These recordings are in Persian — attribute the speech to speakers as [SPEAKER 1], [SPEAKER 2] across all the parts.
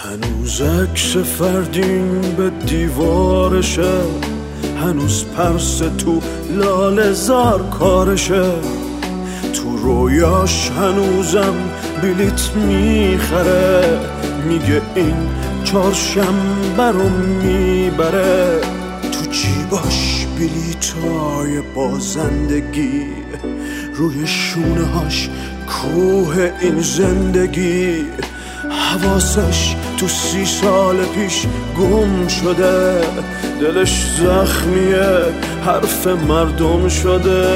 [SPEAKER 1] هنوز عکس فردین به دیوارشه، هنوز پرس تو لاله زار کارشه، تو رویاش هنوزم بلیت میخره، میگه این چهارشنبه رو میبره. تو جیباش بلیتای بازندگی، روی شونه هاش کوه این زندگی. حواسش تو 30 سال پیش گم شده، دلش زخمیه حرف مردم شده.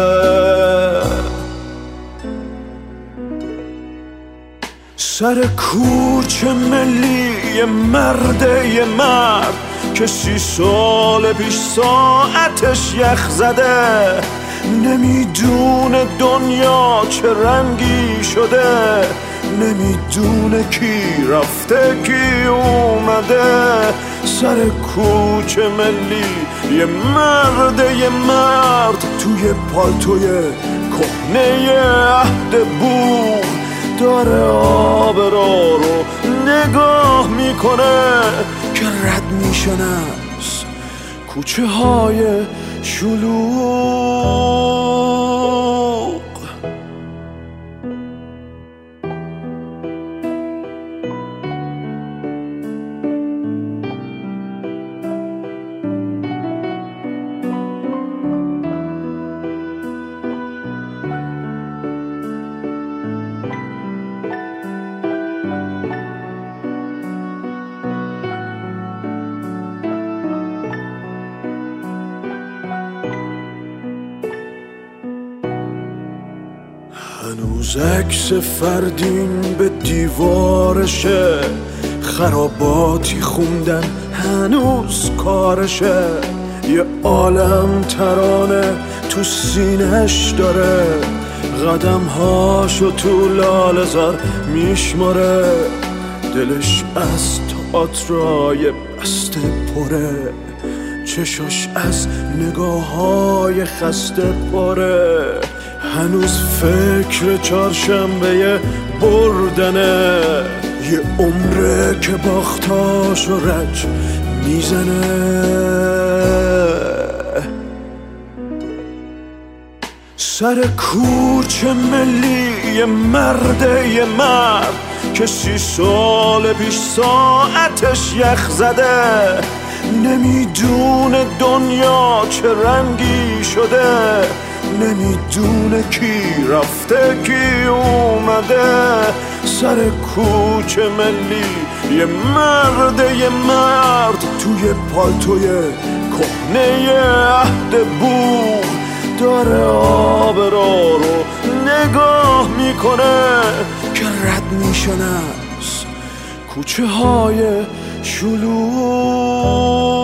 [SPEAKER 1] سر کوچه ملی یه مرده یه مرد که 30 سال پیش ساعتش یخ زده، نمیدونه دنیا چه رنگی شده، نمیدونه کی رفته کی اومده. سر کوچه ملی یه مرده یه مرد توی پالتوی کهنه عهد بوق، داره آبرا رو نگاه میکنه که رد میشن از کوچه های شلوغ. هنوز عکس فردین به دیوارشه، خراباتی خوندن هنوز کارشه، یه عالم ترانه تو سینه‌اش داره، قدم‌هاشو تو لاله زار میشماره. دلش از تئاترای بسته پره، چشاش از نگاه‌های خسته پره. هنوز فکر چهارشنبه بردنه، یه عمره که باختاش و رج میزنه. سر کوچه ملی یه مرده یه مرد که 30 سال پیش ساعتش یخ زده، نمیدونه دنیا چه رنگی شده، نمیدونه کی رفته کی اومده. سر کوچه ملی یه مرده یه مرد توی پالتوی کهنه عهد بوق، داره آبرا رو نگاه میکنه که رد میشن از کوچه های شلوغ.